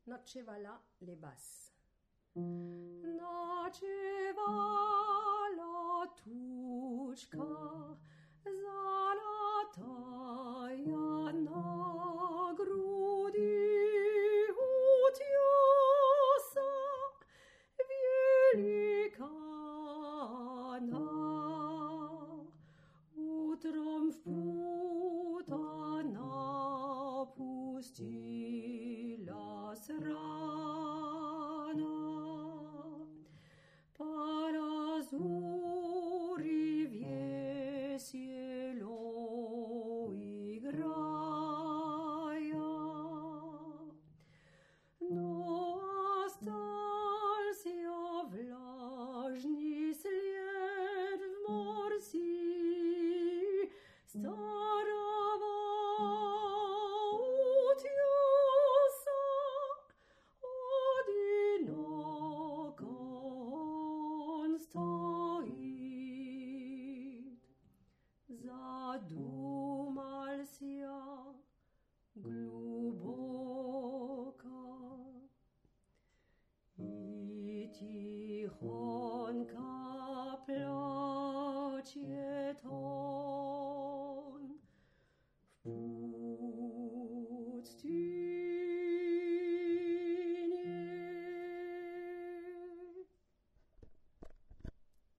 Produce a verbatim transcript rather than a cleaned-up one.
Noccevala le basses. Noccevala tučka, zalataja na grudi utjosa, velikana. Utrom vputana pustila srana, Parazuri veselo igraja. No остался влажный след в морси старого утеса, одиноко он стоит. Задумался глубоко и тихонько плачет он в